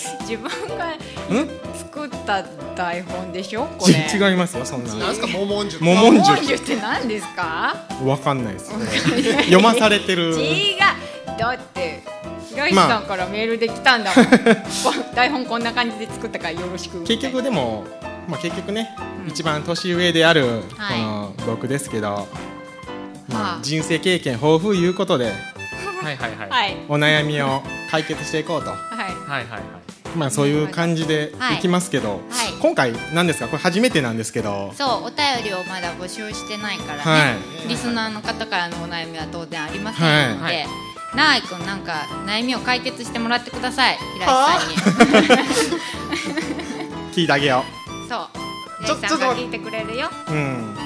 自分が作った台本でしょこれ。 違いますよ、そんな。 なんすかももんじゅ。 ももんじゅって何ですか？ わかんないです読まされてる。 違う、だって平石さんからメールで来たんだもん、台本こんな感じで作ったからよろしく。 結局でも結局ね、一番年上であるこの僕ですけど、人生経験豊富いうことでお悩みを解決していこうと、そういう感じでいきますけど、今回何ですか、これ初めてなんですけど。 そう、お便りをまだ募集してないからね、リスナーの方からのお悩みは当然ありませんので、 なあいくんなんか悩みを解決してもらってください、平石さんに聞いてあげよそう平石さんが聞いてくれるよ。 う。うん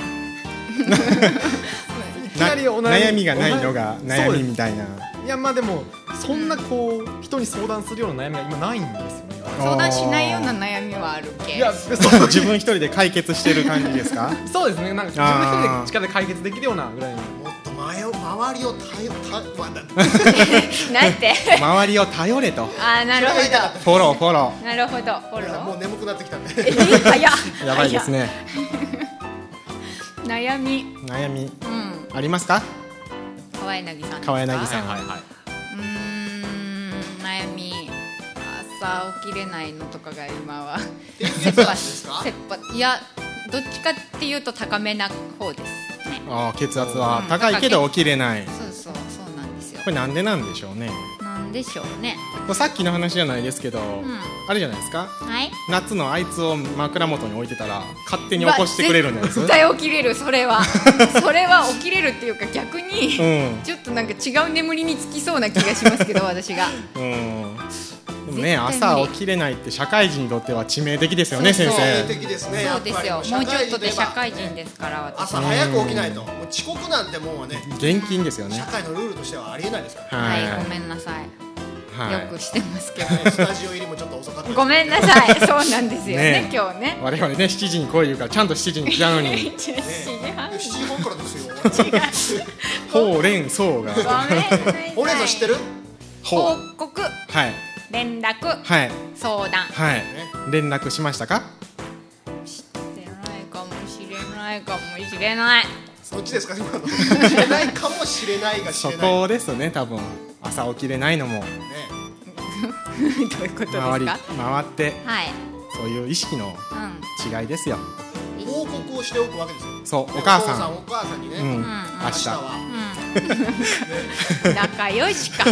いきなりお悩みがないのが悩みみたいな。 いやまあでもそんなこう人に相談するような悩みは今ないんですよね。 相談しないような悩みはあるけ。 いやそう自分一人で解決してる感じですか？ そうですね、なんか自分一人で力で解決できるようなぐらいの。 もっと周りをなんて周りを頼れと。 あーなるほどフォローなるほどフォロもう眠くなってきたんでー早っやばいですね。 悩みありますか？ 川柳さんですか？ 川柳さん。 はい悩み朝起きれないのとかが今は低血圧ですか？ いやどっちかっていうと高めな方ですね。 血圧は高いけど起きれない。 そうなんですよ。 これなんでなんでしょうね。 なんでしょうね。 さっきの話じゃないですけど、あれじゃないですか。 はい夏のあいつを枕元に置いてたら勝手に起こしてくれるんです。 絶対起きれる。それは起きれるっていうか逆に、ちょっとなんか違う眠りにつきそうな気がしますけど私が。 でもね、朝起きれないって社会人にとっては致命的ですよね、先生。 致命的ですね。 そうですよ。もうちょっとで社会人ですから私。 朝早く起きないと、もう遅刻なんてもんはね、 厳禁ですよね。 社会のルールとしてはありえないですから。 はい、ごめんなさい。よくしてますけど。 スタジオ入りもちょっと遅かった。 ごめんなさい。そうなんですよね。今日ね。 我々ね7時に来い言うからちゃんと7時に来たのに。 7時半からですよ。 ほうれん草が。 ほうれん草知ってる？ 報告。 はい。 連絡。 はい。 相談。 はい。連絡しましたか？ してないかもしれない。 そっちですか今の？知れないかもしれないが知れない。 そこですね多分。朝起きれないのも。 どういうことですか？ 回ってはい。 そういう意識の違いですよ。 報告をしておくわけですよ。 そうお母さんお母さんにね。 明日は。 仲良しか。 家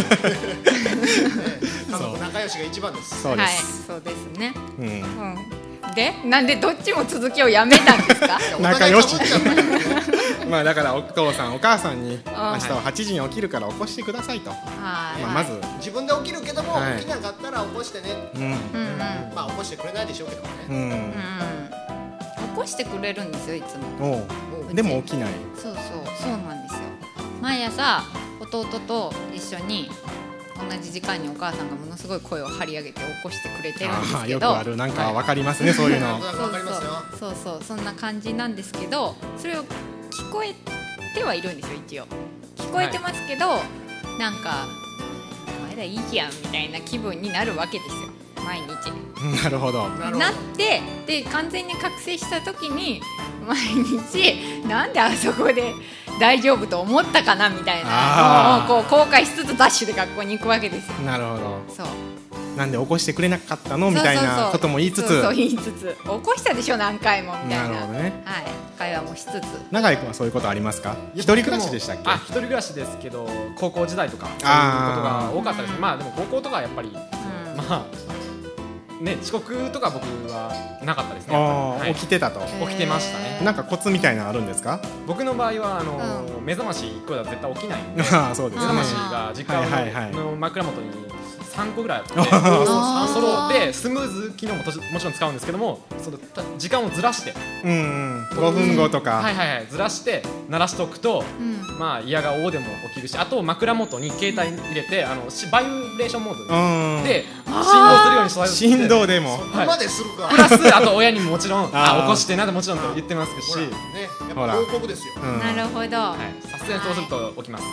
族仲良しが一番です。 そうです。 そうですね。で、なんでどっちも続きをやめたんですか？ 仲良し。まあだからお父さんお母さんに明日は8時に起きるから起こしてくださいと。まず自分で起きるけども起きなかったら起こしてね。まあ起こしてくれないでしょうけどね。 起こしてくれるんですよいつも。 でも起きない。 そうなんですよ。毎朝弟と一緒に同じ時間にお母さんがものすごい声を張り上げて起こしてくれてるんですけど。 よくあるなんかわかりますねそういうの。 そんな感じなんですけど、それを聞こえてはいるんですよ一応。聞こえてますけど、なんかお前らいいじゃんみたいな気分になるわけですよ毎日。 なるほど。 なってで完全に覚醒した時に毎日なんであそこで大丈夫と思ったかなみたいなのをこう後悔しつつダッシュで学校に行くわけですよ。 なるほど。 そうなんで起こしてくれなかったのみたいなことも言いつつ、 起こしたでしょ何回もみたいな。 なるほどね。 はい、会話もしつつ。 永井君はそういうことありますか？一人暮らしでしたっけ？ 一人暮らしですけど高校時代とかそういうことが多かったです。まあでも高校とかはやっぱりまあね、遅刻とか僕はなかったですね。 起きてたと。 起きてましたね。 なんかコツみたいなのあるんですか？ 僕の場合は目覚まし1個だと絶対起きないんで、 そうですね。 目覚ましが実家の枕元に3個ぐらいあって、それでスムーズ機能ももちろん使うんですけども、その時間をずらして5 分後とかずらして鳴らしておくと、まあ嫌がおうでも起きるし、あと枕元に携帯入れてバイブレーションモードで振動するようにして振動でもそこまでするか。 プラスあと親にももちろん起こしてなでもちろんと言ってますし、 やっぱ報告ですよ。 なるほど。 さすがにそうすると起きます。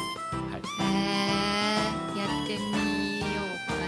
やってみよ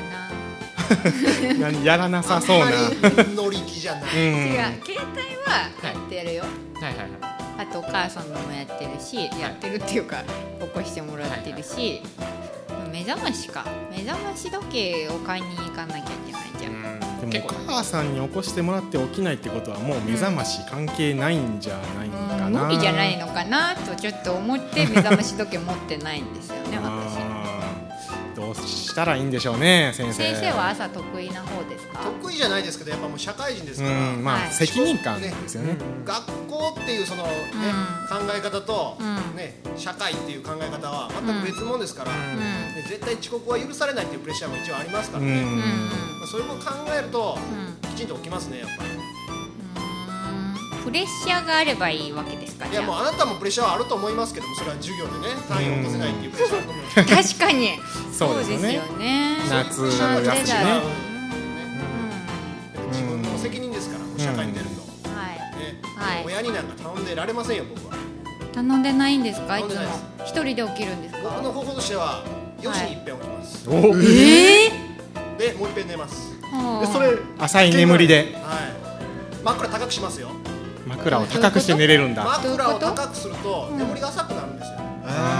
うかな。 やらなさそうな。 乗り気じゃない。 違う、携帯はやってるよ。あとお母さんのもやってるし、やってるっていうか起こしてもらってるし、目覚まし時計を買いに行かなきゃいけないじゃん。 でもお母さんに起こしてもらって起きないってことはもう目覚まし関係ないんじゃないかな。 無理じゃないのかなとちょっと思って目覚まし時計持ってないんですよね私。 どうしたらいいんでしょうね、先生。 先生は朝得意な方ですか？ 得意じゃないですけど、やっぱもう社会人ですから、 まあ、 はい責任感ですよね。 学校っていうその、ね考え方と、ね、社会っていう考え方は全く別物ですから、ね絶対遅刻は許されないっていうプレッシャーも一応ありますからね、まあ、それも考えると、きちんと起きますね、やっぱり。 プレッシャーがあればいいわけですか？ いや、もうあなたもプレッシャーはあると思いますけども、それは授業でね単位を落とせないっていうプレッシャーあると思います。 確かにそうですよね。 夏休みね。 自分の責任ですから、もう社会に出ると、 はい親になんか頼んでられませんよ、僕は。 頼んでないんですか？いつも頼んでないです一人で起きるんですか？ 僕の方法としては4時に一遍起きます、 おでもう一遍寝ます。 でそれ浅い眠りで枕高くしますよ。 枕を高くして寝れるんだ。 枕を高くすると眠りが浅くなるんですよ。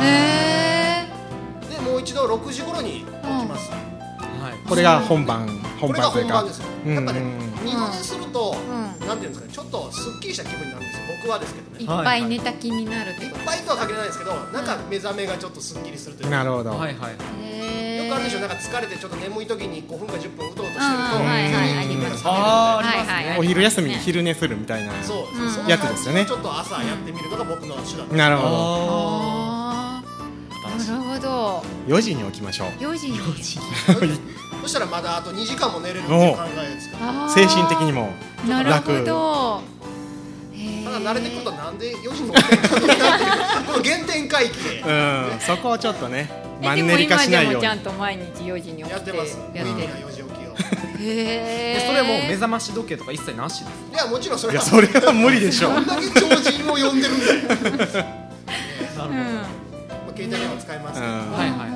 でもう一度6時頃に起きます。 これが本番これがというか本番ですよ。やっぱね、二度寝すると、なんていうんですかね、ちょっとすっきりした気分になるんですよ。僕はですけどね。 いっぱい寝た気になるっていっぱいとは限らないですけど、なんか目覚めがちょっとすっきりするというか。 なるほど。 はいはい。 よくあるでしょ、なんか疲れてちょっと眠い時に5分か10分うとうとしてると、 はいはいありますね。はいはい。 お昼休みに昼寝するみたいなそうやつですよね。 ちょっと朝やってみるのが僕の手段。 なるほど。 なるほど。 4時に起きましょう。 4時に。 そしたらまだあと2時間も寝れるっていう考えですから。 精神的にもなる楽。 ほど。 ただ慣れてくるとなんで4時に起きてるかっていうこの原点回帰で、 そこをちょっとねマでもンネリ化しないように今でもちゃんと毎日4時に起きてやってます。 やってる。 4時起きを。 へそれも目覚まし時計とか一切なしです。 いや、もちろんそれは。 いやそれは無理でしょう。 どんだけ超人を呼んでるんだよ。 なるほど。 携帯電話使いますけど。 はいはい。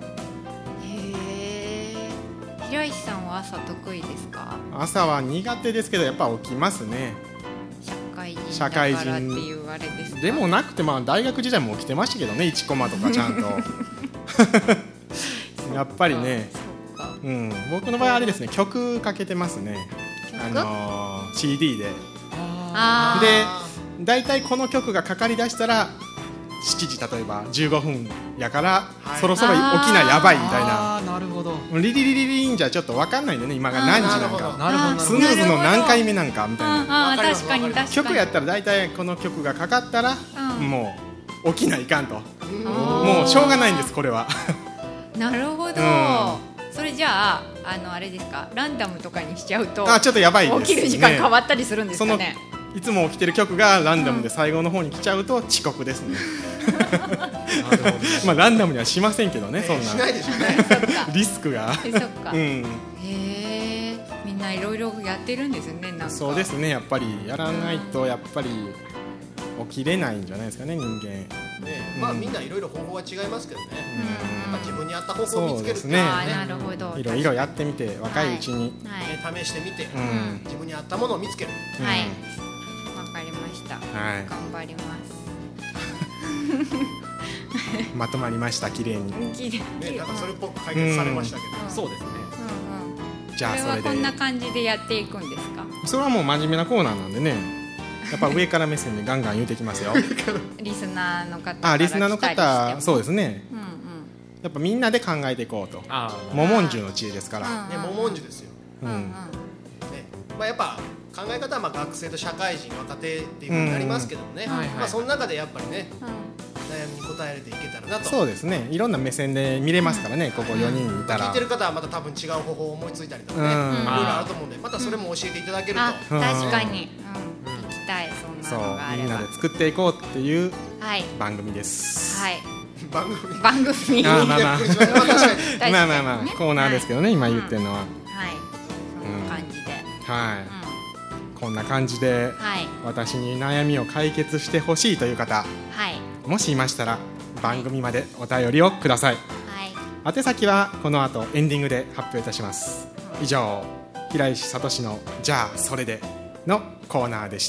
平石さんは朝得意ですか？ 朝は苦手ですけどやっぱ起きますね。 社会人だからっていうあれですか？ でもなくて、まあ大学時代も起きてましたけどね、1コマとかちゃんとやっぱりね、僕の場合はあれですね、曲かけてますね。CD で。でだいたいこの曲がかかりだしたら7時、例えば15分やから、そろそろ起きなやばいみたいな。 なるほど。 リリリリリンじゃちょっと分かんないんでね、今が何時なんか、 なるほど。 スヌーズの何回目なんかみたいな。 確かに確かに。 曲やったらだいたいこの曲がかかったら、もう起きないかんと、もうしょうがないんです、これは。 なるほど。それじゃああれですか、ランダムとかにしちゃうとちょっとやばいですね。 起きる時間変わったりするんですかね。 いつも起きてる曲がランダムで最後の方に来ちゃうと遅刻ですね。まあランダムにはしませんけどね、そんな。 しないでしょうね。 リスクが。 そっか。へえ、みんないろいろやってるんですね。なんか。 そうですね、やっぱりやらないとやっぱり起きれないんじゃないですかね、人間。 まあみんないろいろ方法は違いますけどね。自分に合った方法を見つけるっていうね。 なるほど。 いろいろやってみて、若いうちに試してみて、自分に合ったものを見つける。 はい。わかりました。頑張ります。 まとまりました、綺麗に。 なんかそれっぽく解決されましたけど。 そうですね。 じゃあそれでこんな感じでやっていくんですか？ それはもう真面目なコーナーなんでね、やっぱ上から目線でガンガン言うてきますよ。 リスナーの方、 リスナーの方、そうですね。やっぱみんなで考えていこうと。モモンジュの知恵ですから。 モモンジュですよ。まあやっぱ考え方は学生と社会人、若手っていう風になりますけどもね。まあその中でやっぱりね、悩みに答えれていけたらなと。 そうですね。いろんな目線で見れますからね、ここ4人いたら。 聞いてる方はまた多分違う方法を思いついたりとかね、いろいろあると思うんで、またそれも教えていただけると。 確かに。聞きたい、そんなのがあれば。 みんなで作っていこうっていう番組です。 はい。 番組。 まあコーナーですけどね、今言ってるのは。 はい。そんな感じで。 はい。こんな感じで私に悩みを解決してほしいという方、もしいましたら番組までお便りをください。宛先はこの後エンディングで発表いたします。以上、平石聡のじゃあそれでのコーナーでした。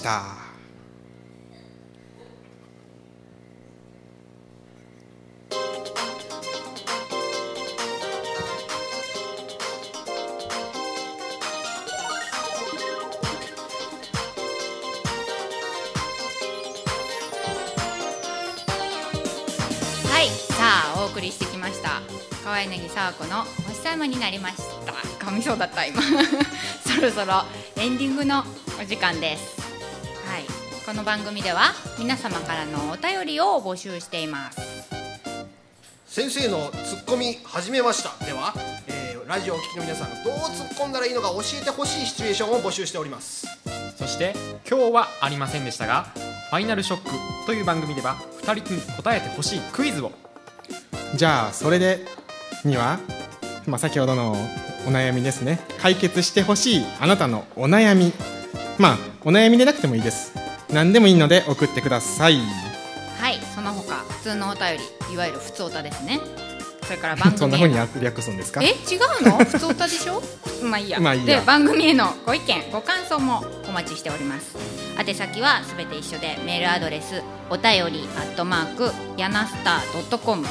さお送りしてきました川柳サーコの星様になりました。噛みそうだった今そろそろエンディングのお時間です。はい、この番組では皆様からのお便りを募集しています。 先生のツッコミ始めました。では、ラジオをお聞きの皆さんがどう突っ込んだらいいのか教えてほしいシチュエーションを募集しております。 そして今日はありませんでしたが、ファイナルショックという番組では2人に答えてほしいクイズを。 じゃあそれでには、先ほどのお悩みですね、解決してほしいあなたのお悩み、お悩みでなくてもいいです。何でもいいので送ってください。 はい、その他普通のお便り、いわゆる普通おたですね。それから番組そんな風に略すんですか？ 違うの？普通おたでしょまあいいや。で、番組へのご意見ご感想もお待ちしております。宛先はすべて一緒で、メールアドレスお便り@yanastar.com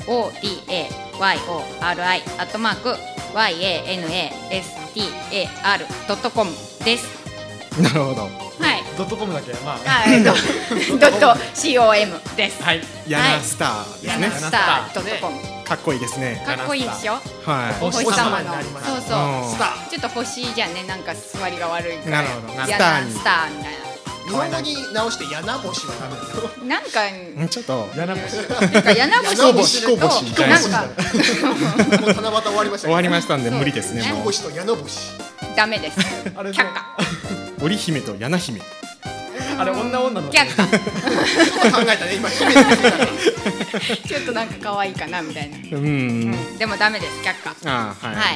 OTAYORI@yanastar.com です。 なるほど。 はい。 ドットコムだけ、 ドット COM です。 はい。ヤナスターですね。 ヤナスタードットコム。 かっこいいですね。 かっこいいでしょ。 はい。 星様の、そうスター。 ちょっと星じゃね、なんか座りが悪いから。 なるほど。 ヤナスターみたいな。 日本語に直して柳星はダメだよ。 なんかちょっと柳星、 なんか柳星にすると、 みたいな。 なんかもう七夕終わりました。 終わりましたんで無理ですね。 柳もう星と柳星。 ダメです。 あれ却下。 織姫と柳姫。 あれ女の却下。 ちょっと考えたね今。姫って言ったから。 ちょっとなんか可愛いかなみたいな。でもダメです。却下。 はい。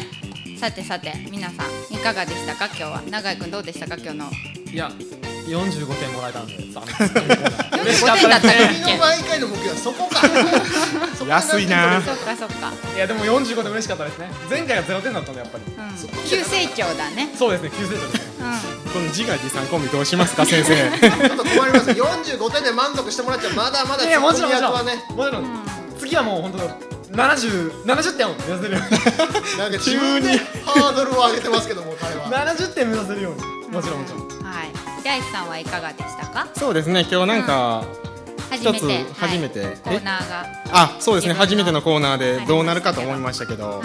さて皆さんいかがでしたか今日は。永井くんどうでしたか今日の。 いや、45点もらえたんで 45点だったら君の毎回の目標はそこか。 安いな。 そっか。 いやでも45点嬉しかったですね。前回が0点だったんでやっぱり。 急成長だね。 そうですね、急成長ですね。 この自画自賛コンビどうしますか先生。 ちょっと困ります。45点で満足してもらっちゃまだまだツッコミ役はね。 もちろん次はもう本当70点を目指せるように。 なんか自分でハードルを上げてますけども、彼は 70点目指せるように。もちろん。 はい。八重さんはいかがでしたか。 そうですね、今日なんか一つ初めてコーナーが、 そうですね、初めてのコーナーでどうなるかと思いましたけど、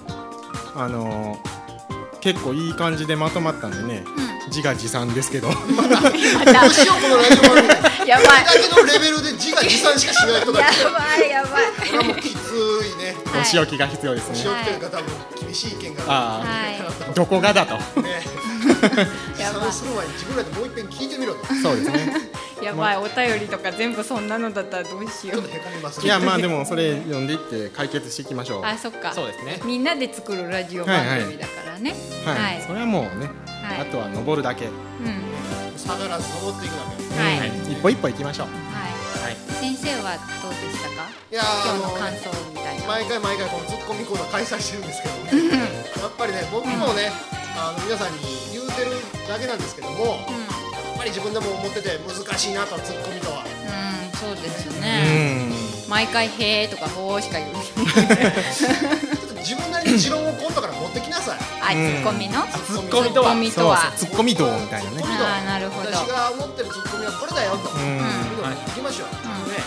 結構いい感じでまとまったんでね、自画自賛ですけど。 どうしようこのラジオ番組。 やばい。 これだけのレベルで自画自賛しかしない人だ。 やばい。 これはもうきついね。 お仕置きが必要ですね。 お仕置きというか多分厳しい意見が。 どこがだと。 ね。自賛する前に自分らでもう一遍聞いてみろと。 そうですね。 やばい、お便りとか全部そんなのだったらどうしよう。 ちょっとへこみますね。 いやでもそれ読んでいって解決していきましょう。 そっか。 そうですね。 みんなで作るラジオ番組だからね。 はい。それはもうね、あとは登るだけ。 下がらず登っていくだけ。 一歩一歩行きましょう。 先生はどうでしたか。 いや今日の感想みたいな。 毎回このツッコミコーナー開催してるんですけどね。やっぱりね、僕もね、皆さんに言うてるだけなんですけども、やっぱり自分でも思ってて難しいなと、ツッコミとは。 そうですね。毎回へーとかほーしか言う。 自分なりに持論を今度から持ってきなさい。 ツッコミのツッコミとはツッコミ道みたいなね。 なるほど。 私が思ってるツッコミはこれだよと。行きましょう。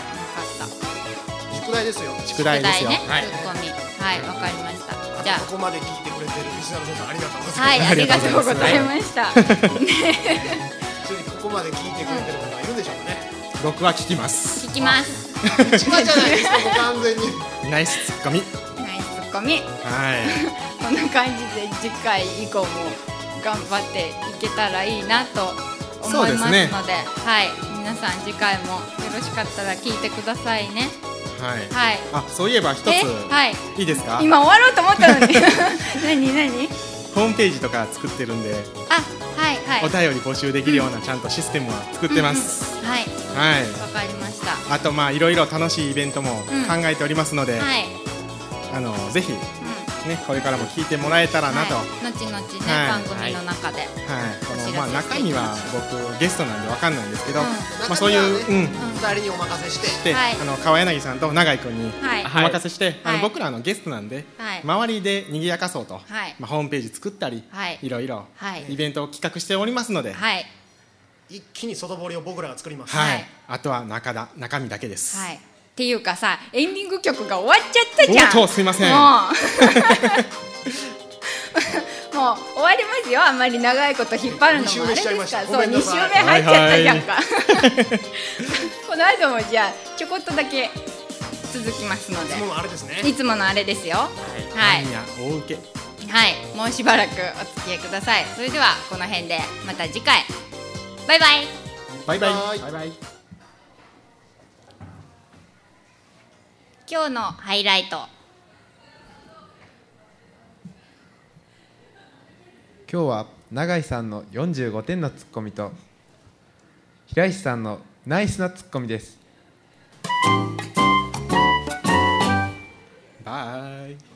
宿題ですよ。 宿題ですよ。 ツッコミ。はい、わかりました。じゃあここまで聞いてくれてるリスナーの皆さんありがとうございます。 はい、ありがとうございました。 ここまで聞いてくれてる方いるでしょうね。 僕は聞きます。 聞きます。 一番じゃないですか、もう完全に。 ナイスツッコミ。 ナイスツッコミ。 はい。 こんな感じで次回以降も頑張っていけたらいいなと思いますので、はい、皆さん次回もよろしかったら聞いてくださいね。 はい。そういえば一ついいですか？ 今終わろうと思ったのに。何？ ホームページとか作ってるんで、お便り募集できるようなちゃんとシステムは作ってます。 はい。わかりました。 あといろいろ楽しいイベントも考えておりますので、ぜひね、これからも聞いてもらえたらなと。 後々ね、番組の中で。 この中身は僕ゲストなんでわかんないんですけど、そういう 2人にお任せして、 川柳さんと永井君にお任せして、僕らゲストなんで周りで賑やかそうと、ホームページ作ったり、いろいろイベントを企画しておりますので、 一気に外堀を僕らが作ります。 あとは中身だけです。 っていうかさ、エンディング曲が終わっちゃったじゃん。 おっとすいません。 もう終わりますよ。あんまり長いこと引っ張るのもあれですから。そう、2週目入っちゃったじゃんか。この後もじゃあちょこっとだけ続きますので、 いつものあれですね。 いつものあれですよ。はい、 大受け。 はい、もうしばらくお付き合いください。それではこの辺でまた次回。バイバイ。 バイバイ。 バイバイ。 今日のハイライト。 今日は永井さんの45点のツッコミと平石さんのナイスなツッコミです。 バイ。